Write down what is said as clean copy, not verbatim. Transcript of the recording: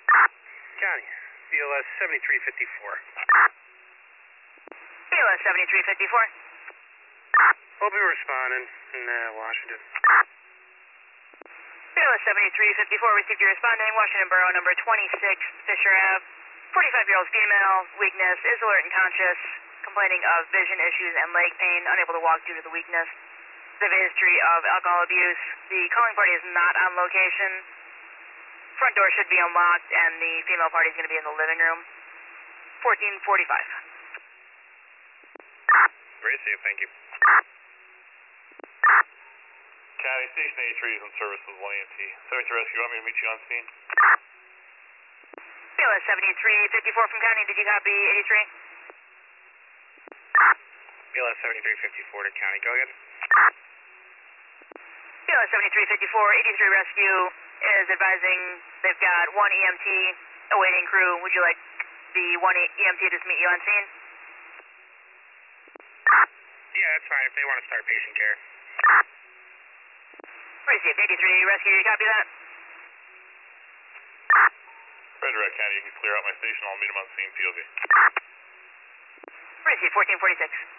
County, BLS 7354. BLS 7354. We'll be responding in Washington. BLS 7354, received your responding, Washington Borough, number 26, Fisher Ave. 45-year-old female, weakness, is alert and conscious, complaining of vision issues and leg pain, unable to walk due to the weakness. They have a history of alcohol abuse. The calling party is not on location. Front door should be unlocked, and the female party is going to be in the living room. 1445. Great, see you, thank you. County, Station 83 is in service with 1EMT. 73 Rescue, you want me to meet you on scene? BLS 7354 from County, did you copy 83? BLS 7354 to County, go ahead. BLS 7354, 83 Rescue is advising they've got one EMT awaiting crew. Would you like the one EMT to just meet you on scene? Yeah, that's fine if they want to start patient care. Received 83 Rescue, you copy that? Red County, you can clear out my station. I'll meet him on scene, POV. Received 1446.